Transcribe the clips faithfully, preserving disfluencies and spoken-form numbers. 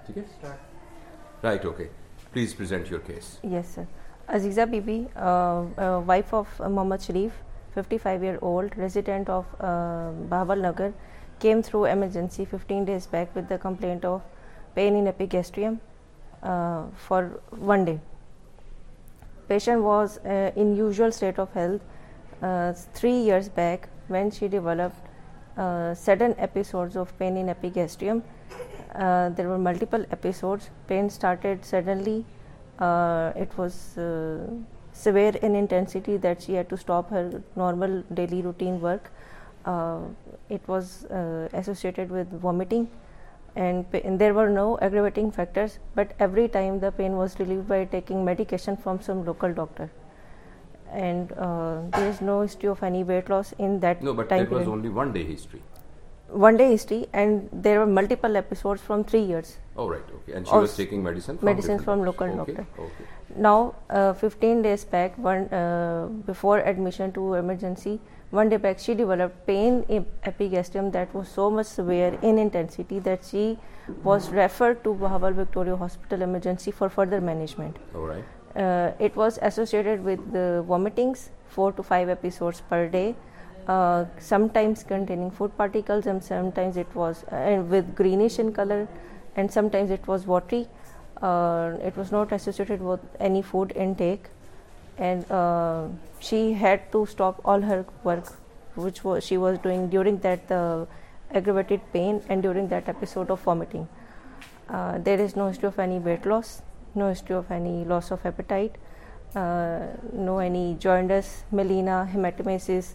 Okay. Right, okay. Please present your case. Yes, sir. Aziza Bibi, uh, uh, wife of uh, Mohammad Sharif, fifty-five year old, resident of uh, Bahawal Nagar, came through emergency fifteen days back with the complaint of pain in epigastrium uh, for one day. Patient was uh, in usual state of health uh, three years back when she developed uh, sudden episodes of pain in epigastrium. Uh, there were multiple episodes. Pain started suddenly. Uh, it was uh, severe in intensity that she had to stop her normal daily routine work. Uh, it was uh, associated with vomiting, and, pa- and there were no aggravating factors, but every time the pain was relieved by taking medication from some local doctor. And uh, there is no history of any weight loss in that No, but time it was period. only one day history. One day history, and there were multiple episodes from three years. Oh, right, okay. And she Of was taking medicine from medicines different from local doctors. doctor. Okay, okay. Now, uh, fifteen days back, one uh, before admission to emergency, one day back, she developed pain in epigastrium that was so much severe in intensity that she was referred to Bahawal Victoria Hospital emergency for further management. All right. Uh, it was associated with the vomitings, four to five episodes per day, uh, sometimes containing food particles, and sometimes it was uh, with greenish in color, and sometimes it was watery. Uh, it was not associated with any food intake, and uh, she had to stop all her work, which was she was doing during that uh, aggravated pain and during that episode of vomiting. Uh, there is no history of any weight loss, no history of any loss of appetite, uh, no any jaundice, melena, hematemesis,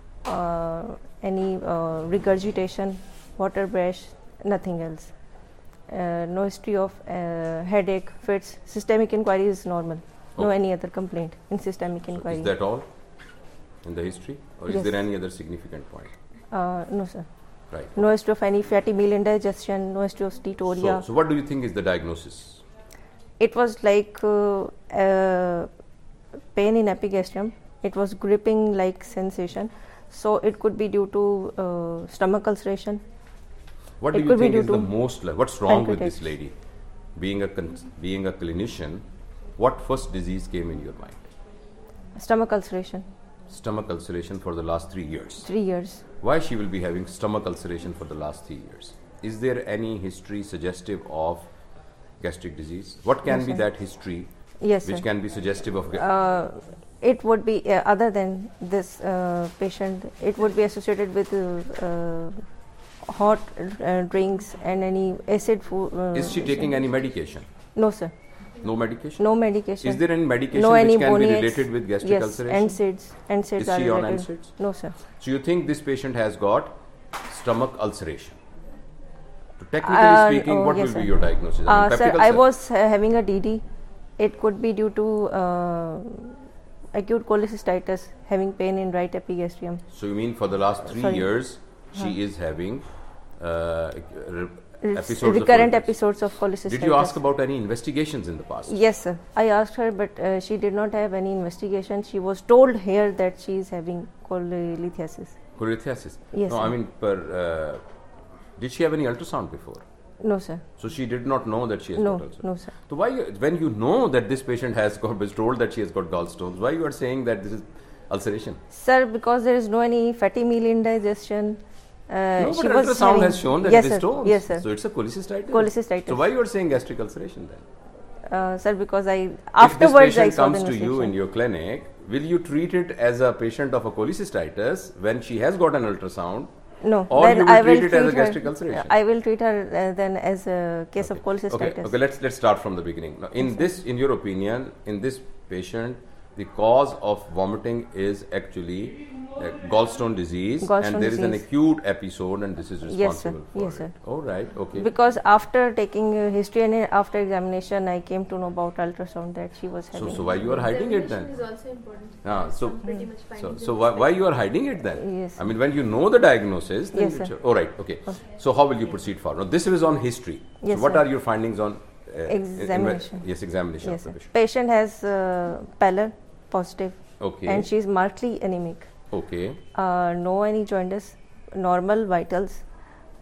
uh, any uh, regurgitation, water breath, nothing else. Uh, no history of uh, headache, fits. Systemic inquiry is normal. No Okay. any other complaint in systemic So inquiry. is that all in the history, or is Yes. there any other significant point? Uh, no, sir. Right. No history of any fatty meal indigestion, no history of So, steatorrhea. so what do you think is the diagnosis? It was like uh, uh, pain in epigastrium. It was gripping like sensation. So it could be due to uh, stomach ulceration. What It do you could be think due is the to most, like, what's wrong with this pancreatitis. lady? Being a con- being a clinician, what first disease came in your mind? Stomach ulceration. Stomach ulceration for the last three years. Three years. Why she will be having stomach ulceration for the last three years? Is there any history suggestive of gastric disease? What can Yes, be sir. that history Yes, which sir. can be suggestive of? Ga- Uh, it would be uh, other than this uh, patient. It would be associated with uh, uh, hot uh, drinks and any acid food. Uh, is she taking any medication? No, sir. No medication. No medication. Is there any medication no which any can be boniates. related with gastric yes, ulceration? N SIDS. N SIDS Is are she on related. N SIDS? No, sir. So you think this patient has got stomach ulceration? So technically Uh, speaking, oh, what yes, will sir. be your diagnosis? I Uh, mean, sir, peptic I ulcer. was uh, having a D D. It could be due to uh, acute cholecystitis, having pain in right epigastrium. So you mean for the last three Sorry. years she Huh. is having uh, re- It's episodes recurrent of episodes of cholecystitis. Did you ask about any investigations in the past? Yes, sir. I asked her, but uh, she did not have any investigation. She was told here that she is having cholelithiasis. Cholelithiasis? Yes, No, sir. I mean, per, uh, did she have any ultrasound before? No, sir. So she did not know that she has No, got ulcer. no, sir. So why, you, when you know that this patient has got, was told that she has got gallstones, why you are saying that this is ulceration? Sir, because there is no any fatty meal indigestion. Uh, No, she but was ultrasound having- has shown that yes, it is sir. stones. Yes, sir. So it's a cholecystitis. Cholecystitis. So why you are saying gastric ulceration then? Uh, sir, because I If afterwards this I patient saw the comes to you in investigation. your clinic, will you treat it as a patient of a cholecystitis when she has got an ultrasound? No, Or then you will I treat will it as a treat her- gastric ulceration? I will treat her uh, then as a case of Okay, cholecystitis. okay. Let's let's start from the beginning. Now, in this, in your opinion, in this patient, the cause of vomiting is actually uh, gallstone disease, Gallstone and there is an disease. acute episode, and this is responsible Yes, sir. for Yes, it. sir. All right. Okay. Because after taking uh, history and uh, after examination, I came to know about ultrasound that she was so having. so why you are hiding it then? Examination is also important. Ah, so Pretty much so finding so the why, why mistake. you are hiding it then? Yes. I mean, when you know the diagnosis, then Yes, you sir. should- all right. Okay. So how will you proceed forward? Now this is on history. Yes, so what sir. are your findings on uh, in- inve- Examination. yes, examination Yes, of the sir. patient. Patient has uh, pallor, positive, Okay. and she is markedly anemic. Okay. Uh, no any jaundice, normal vitals,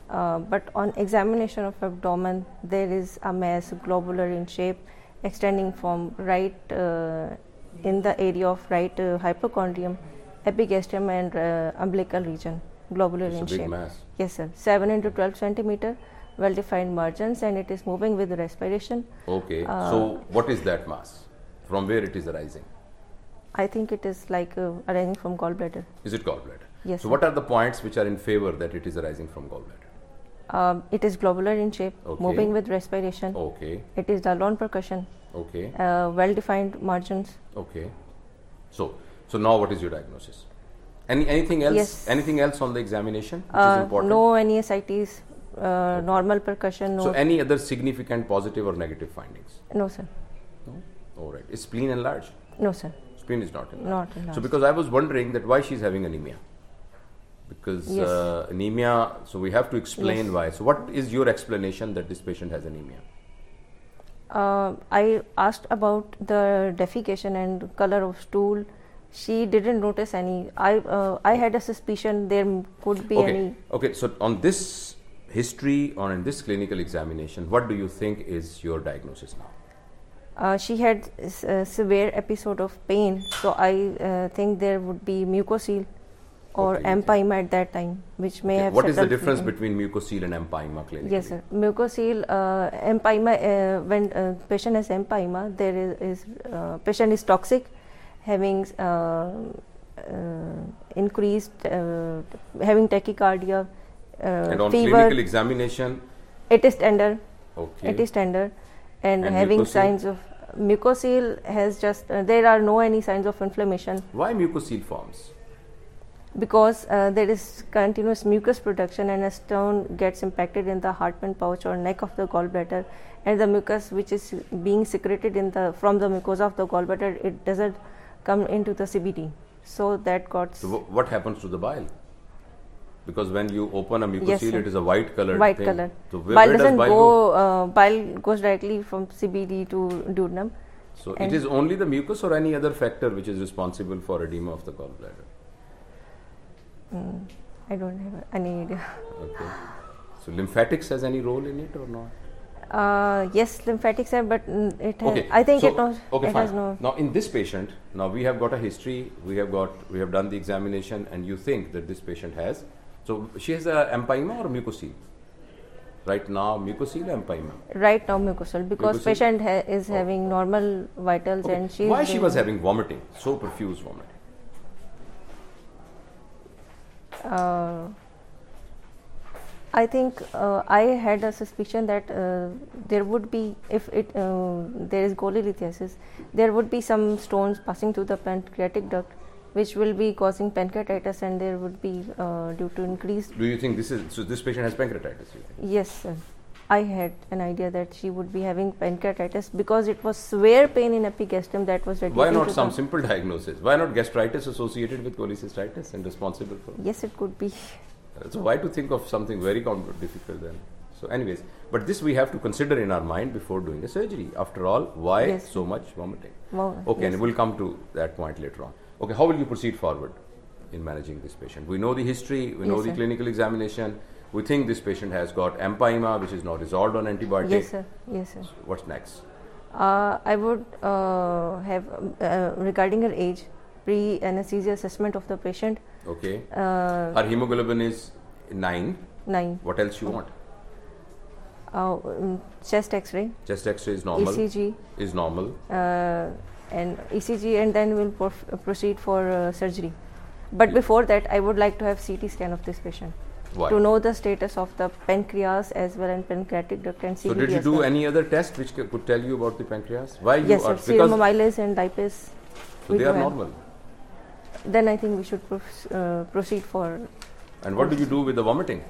Uh, but on examination of abdomen, there is a mass globular in shape, extending from right uh, in the area of right uh, hypochondrium, epigastrium, and uh, umbilical region, globular It's in a big shape. mass. Yes, sir. seven into twelve centimeter, well-defined margins, and it is moving with respiration. Okay. Uh, so, what is that mass? From where it is arising? I think it is like uh, arising from gallbladder. Is it gallbladder? Yes. So, sir. what are the points which are in favor that it is arising from gallbladder? Um, it is globular in shape, Okay. moving with respiration. Okay. It is dull on percussion, Okay. uh, well-defined margins. Okay. So, so now what is your diagnosis? Any anything else? Yes. Anything else on the examination which Uh, is important? no N E S I Ts, uh, normal percussion. No. So, any other significant positive or negative findings? no, sir. No. All right. Is spleen enlarged? No, sir. Spleen is not enlarged. Not enlarged. So, because I was wondering that why she's having anemia. Because Yes. uh, anemia, so we have to explain Yes. why. So, what is your explanation that this patient has anemia? Uh, I asked about the defecation and color of stool. She didn't notice any. I uh, I had a suspicion there m- could be Okay. any. Okay. So, on this history or in this clinical examination, what do you think is your diagnosis now? Uh, she had s- a severe episode of pain, so I uh, think there would be mucocele or Okay, you think- empyema at that time, which may Okay, have. what is the settled difference in- between mucocele and empyema clinically? Yes, sir. Mucocele, uh, empyema. Uh, when uh, patient has empyema, there is, is uh, patient is toxic, having uh, uh, increased, uh, having tachycardia, uh, And on fever. clinical examination, It is tender. okay. It is tender, and, And having mucocele? signs of mucocele has just. Uh, there are no any signs of inflammation Why mucocele forms? because uh, there is continuous mucus production, and a stone gets impacted in the Hartmann pouch or neck of the gallbladder, and the mucus which is being secreted in the from the mucosa of the gallbladder, it doesn't come into the C B D, so that got So, wh- what happens to the bile? Because when you open a mucocele, Yes, sir. it is a white colored white thing. color. So, where, bile where does doesn't bile go. go? Uh, bile goes directly from C B D to duodenum. So, and- it is only the mucus or any other factor which is responsible for edema of the gallbladder? Mm, I don't have any idea. Okay. So, lymphatics has any role in it or not? Uh, yes, lymphatics have, but mm, it has. Okay. I think so, it knows. Okay, it fine. has no. Now, in this patient, now we have got a history. We have got. We have done the examination, and you think that this patient has. So, she has a empyema or mucocele? Right now, mucocele or empyema? Right now, mucosal, because Mucosal? patient ha- is Oh. having normal vitals, Okay. and she. Why she was having vomiting? So profuse vomiting. Uh, I think uh, I had a suspicion that uh, there would be, if it uh, there is cholelithiasis, there would be some stones passing through the pancreatic duct, which will be causing pancreatitis, and there would be uh, due to increased. Do you think this is so? This patient has pancreatitis. You think? Yes, sir. I had an idea that she would be having pancreatitis because it was severe pain in epigastrium that was reducing. Why not to some the- simple diagnosis? Why not gastritis associated with cholecystitis and responsible for? Yes, it could be. So why to think of something very com- difficult then? So, anyways, but this we have to consider in our mind before doing a surgery. After all, why Yes. so much vomiting? Wow, Okay, yes. and we'll come to that point later on. Okay, how will you proceed forward in managing this patient? We know the history, we know Yes, the sir. clinical examination. We think this patient has got empyema, which is not resolved on antibiotic. Yes, sir. Yes, sir. What's next? Uh, I would uh, have um, uh, regarding her age, pre-anesthesia assessment of the patient. Okay, Uh, her hemoglobin is nine. nine. What else you want? Uh, um, chest X-ray, Chest X-ray is normal. E C G, Is normal. uh, and E C G, and then we'll prof- proceed for uh, surgery. But before that, I would like to have C T scan of this patient Why? to know the status of the pancreas as well and pancreatic duct and C So B D. did you as do well. any other test which c- could tell you about the pancreas? Why you Yes, are sir. Serum because amylase and lipase. so we they do are have. normal. Then I think we should prof- uh, proceed for. And what do you do with the vomiting?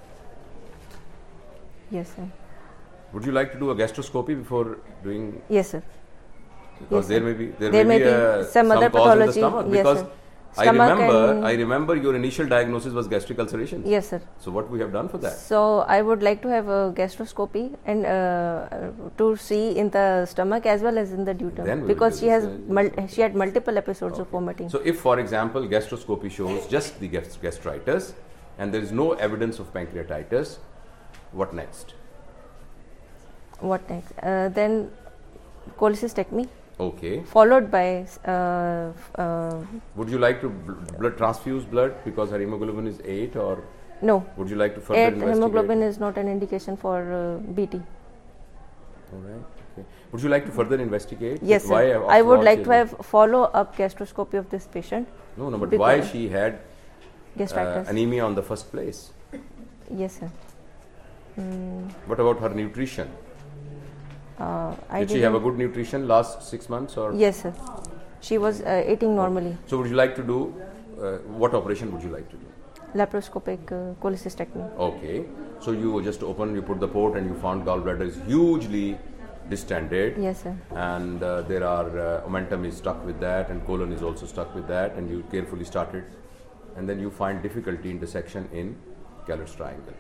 Yes, sir. Would you like to do a gastroscopy before doing? Yes, sir. Because Yes, there sir. may be there, There may, may be, be a, some other cause in the pathology. stomach Yes, because sir. I Stomach remember and- I remember your initial diagnosis was gastric ulceration. Yes, sir. So what we have done for that? So I would like to have a gastroscopy and uh, to see in the stomach as well as in the Then we duodenum will because do she has this, uh, mul- she had multiple episodes of Okay. vomiting. So if, for example, gastroscopy shows just the gast- gastritis and there is no evidence of pancreatitis, What next? What next? Uh, then cholecystectomy. Okay. Followed by. Uh, uh, would you like to bl- blood transfuse blood because her hemoglobin is eight, or no? Would you like to further eight investigate? Hemoglobin is not an indication for uh, B T. All right. Okay. Would you like to further investigate? Yes, why sir. I would like to have follow-up gastroscopy of this patient. No, no, but why she had gastritis. Uh, anemia on the first place? Yes, sir. Mm. What about her nutrition? Uh, I Did she have a good nutrition last six months or? Yes, sir. She was uh, eating normally. So would you like to do, uh, what operation would you like to do? Laparoscopic uh, cholecystectomy. Okay. So you just open, you put the port and you found gallbladder is hugely distended. Yes, sir. And uh, there are, uh, omentum is stuck with that and colon is also stuck with that, and you carefully started. And then you find difficulty in dissection in Caller's triangle.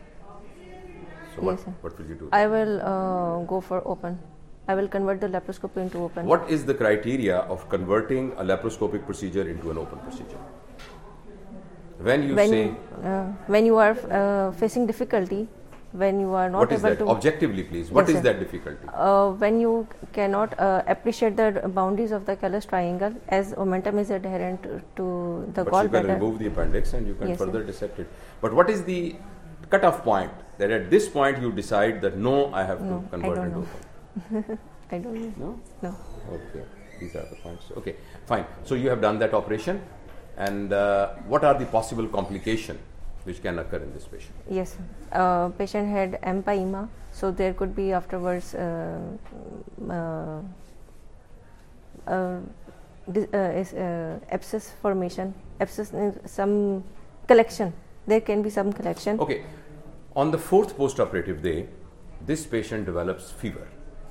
So what, yes, sir. what will you do? I will uh, go for open. I will convert the laparoscopy into open. What is the criteria of converting a laparoscopic procedure into an open procedure? When you when, say... Uh, when you are uh, facing difficulty, when you are not what is able that? to... Objectively, please. What yes, is sir. that difficulty? Uh, when you cannot uh, appreciate the boundaries of the Caller's triangle, as omentum is adherent to the but gallbladder. you can remove the appendix and you can yes, further sir. dissect it. But what is the cutoff point that at this point you decide that no, I have no, to convert I it don't open? know. I don't know. No? No. Okay. These are the points. Okay, fine. So you have done that operation, and uh, what are the possible complications which can occur in this patient? Yes, uh, patient had empyema, so there could be afterwards uh, uh, uh, dis- uh, is, uh, abscess formation, abscess, uh, some collection. There can be some collection. Okay, on the fourth post-operative day, this patient develops fever,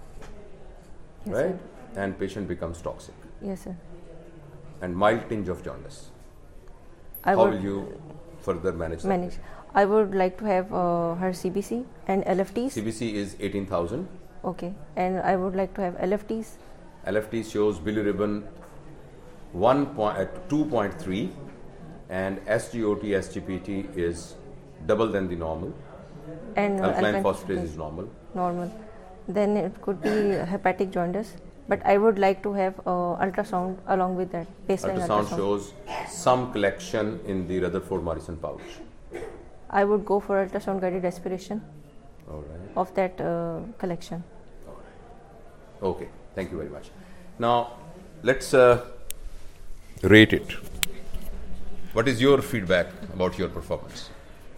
yes, right? Sir. And patient becomes toxic. Yes, sir. And mild tinge of jaundice. I How would will you further manage that? manage. I would like to have uh, her C B C and L F Ts. C B C is eighteen thousand. Okay, and I would like to have L F Ts. L F T shows bilirubin one point, uh, two point three, and S G O T, S G P T is double than the normal. And uh, alkaline phosphatase is normal. Normal. Then it could be hepatic jaundice. But I would like to have uh, ultrasound along with that. Baseline Ultrasound, ultrasound shows some collection in the Rutherford-Morrison pouch. I would go for ultrasound guided aspiration All right. of that uh, collection. All right. Okay. Thank you very much. Now, let's uh, rate it. What is your feedback about your performance?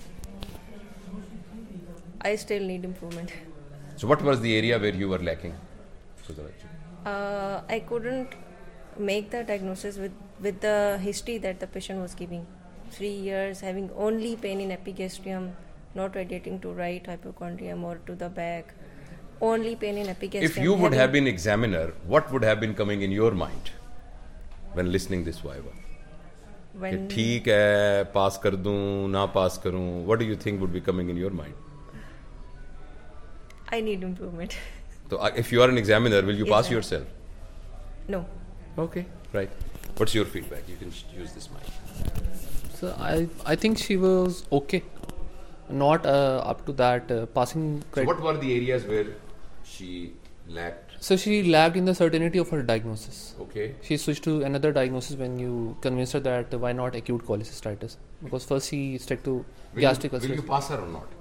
I still need improvement. So, what was the area where you were lacking? Uh, I couldn't make the diagnosis with, with the history that the patient was giving. Three years having only pain in epigastrium, not radiating to right hypochondrium or to the back, only pain in epigastrium. If you would have been examiner, what would have been coming in your mind when listening this viva? When ठीक है, pass कर दूं, ना pass करूं. What do you think would be coming in your mind? I need improvement. So, uh, if you are an examiner, will you Yes, pass sir. yourself? No. Okay, right. What's your feedback? You can sh- use this mic. So I I think she was okay, not uh, up to that uh, passing. So, what were the areas where she lacked? So she lacked in the certainty of her diagnosis. Okay. She switched to another diagnosis when you convinced her that uh, why not acute cholecystitis, because first she stuck to Will gastric you, will you ulcers. pass her or not?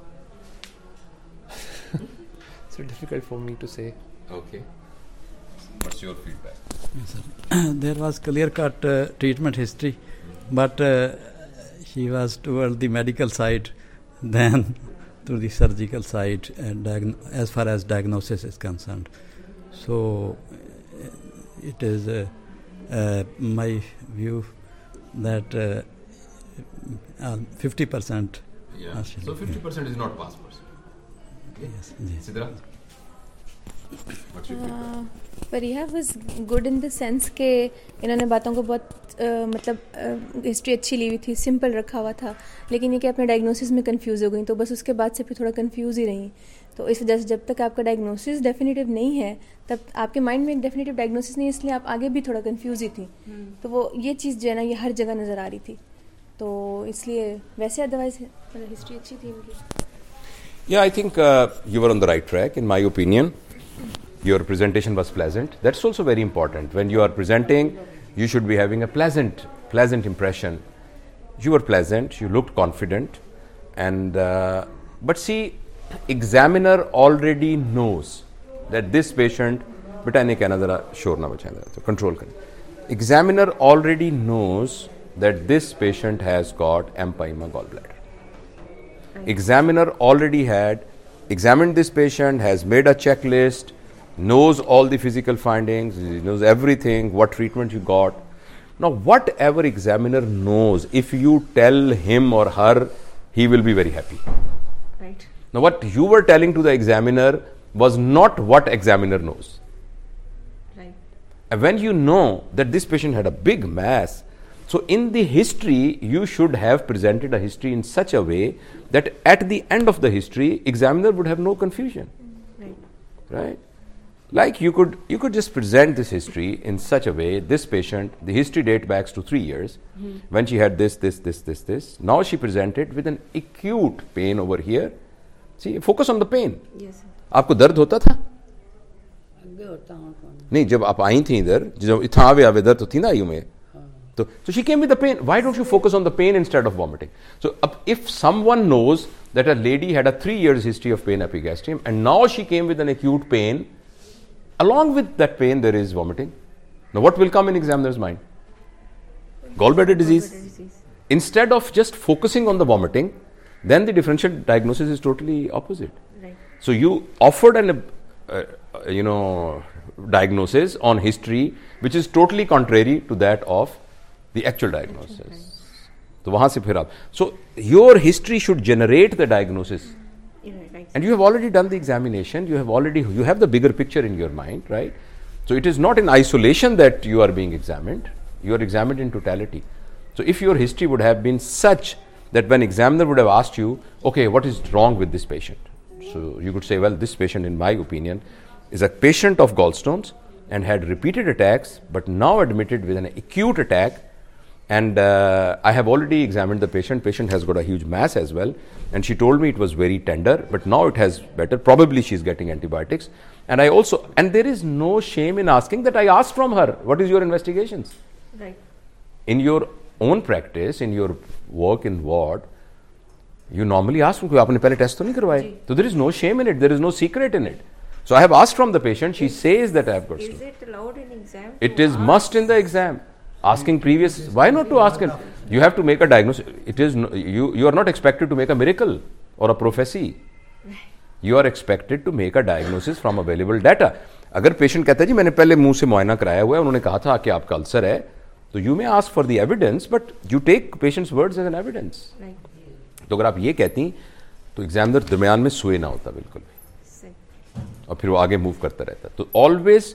It's so difficult for me to say. Okay. What's your feedback? Yes, sir. There was clear-cut uh, treatment history, but uh, she was toward the medical side than to the surgical side, and diagn- as far as diagnosis is concerned. So uh, it is uh, uh, my view that uh, uh, fifty percent. Yeah. So fifty percent is not pass percent. Okay. Yes, yes. Sidra? What's your feedback? परिहा was good in the sense के इन्होंने बातों को बहुत uh, मतलब history uh, अच्छी ली हुई थी, सिंपल रखा हुआ था, लेकिन ये कि अपने डायग्नोसिस में कंफ्यूज हो गई, तो बस उसके बाद से फिर थोड़ा कंफ्यूज ही रही. तो इस वजह से जब तक आपका डायग्नोसिस डेफिनेटिव नहीं है, तब आपके माइंड में एक डेफिनेटिव डायग्नोसिस नहीं है, इसलिए आप आगे भी थोड़ा कंफ्यूज ही थी. तो वो ये चीज़ जो है ना, ये हर जगह नज़र आ रही थी, तो इसलिए वैसे अदरवाइज हिस्ट्री अच्छी थी इनकी. Yeah, I think uh, you were on the right track, in my opinion. Your presentation was pleasant. That's also very important. When you are presenting, you should be having a pleasant, pleasant impression. You were pleasant, you looked confident, and uh, but see, examiner already knows that this patient, beta ne कहना जरा शोर ना बचाएं तो control करें. Examiner already knows that this patient has got empyema gallbladder. Examiner already had examined this patient, has made a checklist, knows all the physical findings, knows everything, what treatment you got. Now, whatever examiner knows, if you tell him or her, he will be very happy. Right. Now, what you were telling to the examiner was not what examiner knows. Right. And when you know that this patient had a big mass, so in the history, you should have presented a history in such a way that at the end of the history, examiner would have no confusion. Right. Right? Like you could you could just present this history in such a way, this patient, the history date backs to three years, mm-hmm. when she had this, this, this, this, this. Now she presented with an acute pain over here. See, focus on the pain. Yes, sir. आपको दर्द होता था? नहीं, जब आप आई थी इधर, जब इतना आवे आवे दर्द तो थी ना आयु में. So, so she came with the pain. Why don't you focus on the pain instead of vomiting? So uh, if someone knows that a lady had a three years history of pain epigastrium and now she came with an acute pain, along with that pain there is vomiting. Now what will come in examiner's mind? Gallbladder disease. Gallbladder disease. Instead of just focusing on the vomiting, then the differential diagnosis is totally opposite. Right. So you offered an uh, uh, you know diagnosis on history which is totally contrary to that of the actual diagnosis. So wahan se phir aap. So your history should generate the diagnosis. Yeah, right. And you have already done the examination, you have already you have the bigger picture in your mind, right? So it is not in isolation that you are being examined, you are examined in totality. So if your history would have been such that when examiner would have asked you, okay, what is wrong with this patient? So you could say, well, this patient in my opinion is a patient of gallstones and had repeated attacks but now admitted with an acute attack. And uh, I have already examined the patient. Patient has got a huge mass as well. And she told me it was very tender, but now it has better. Probably she's getting antibiotics. And I also, and there is no shame in asking that I asked from her, what is your investigations? Right. In your own practice, in your work in ward, you normally ask from, aapne pehle test to nahi karwaye. So there is no shame in it. There is no secret in it. So I have asked from the patient. She says that I have got Is stone. it allowed in exam? It to is ask? must in the exam. Asking previous, why not to ask him? You have to make a diagnosis. It is no, you. You are not expected to make a miracle or a prophecy. You are expected to make a diagnosis from available data. अगर patient कहता है जी मैंने पहले मुंह से मुआयना कराया हुआ है, उन्होंने कहा था कि आपका अल्सर है, तो you may ask for the evidence, but you take patient's words as an evidence. Right. तो अगर आप ये कहती, तो examiner दरमियान में सोए ना होता बिल्कुल भी, Same. और फिर वो आगे move करता रहता. तो always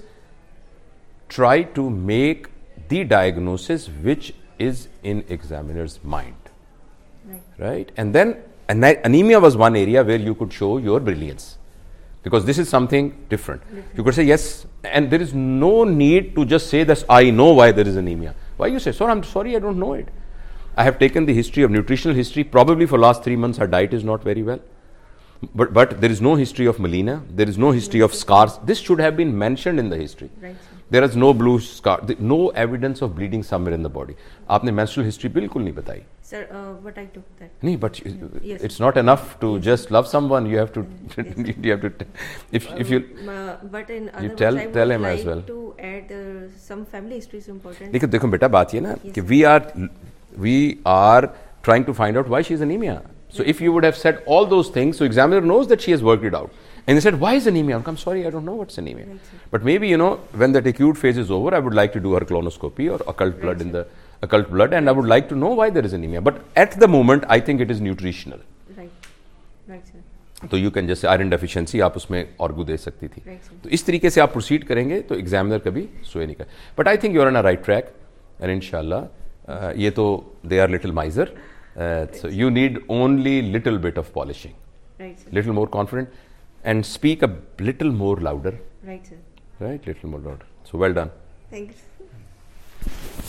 try to make the diagnosis which is in examiner's mind, Right. right? And then ana- anemia was one area where you could show your brilliance, because this is something different. You could say yes, and there is no need to just say that I know why there is anemia. Why you say, sir, I'm sorry, I don't know it. I have taken the history of nutritional history. Probably for last three months her diet is not very well. But but there is no history of melena. There is no history of scars. This should have been mentioned in the history. Right. There is no blue scar, no evidence of bleeding somewhere in the body. आपने menstrual history बिल्कुल नहीं बताई. Sir, uh, but I took that. नहीं, but Yes. it's not enough to just love someone. You have to, you have to. T- if if you, Um, uh, but in other you words, tell- I would tell him like as well. to add uh, some family history is important. देखो देखो बेटा बात ये ना Yes, कि sir. we are we are trying to find out why she is anemia. So if you would have said all those things, so examiner knows that she has worked it out. And they said, why is anemia? I'm sorry, I don't know what's anemia. Right, sir. But maybe, you know, when that acute phase is over, I would like to do her colonoscopy or occult blood in the occult blood, and I would like to know why there is anemia. But at the moment, I think it is nutritional. Right. Right, sir. तो you can जैसे iron deficiency आप उसमें ऑर्गू दे सकती थी. Right, sir. तो इस तरीके से आप प्रोसीड करेंगे तो एग्जामिनर कभी सोए नहीं कर. But I think you are on a right track and इंशाल्लाह ये तो they are little minor, so you need only little bit of polishing, Right, sir. Little more confident and speak a little more louder, Right, sir. Right, little more louder. So well done. Thank you.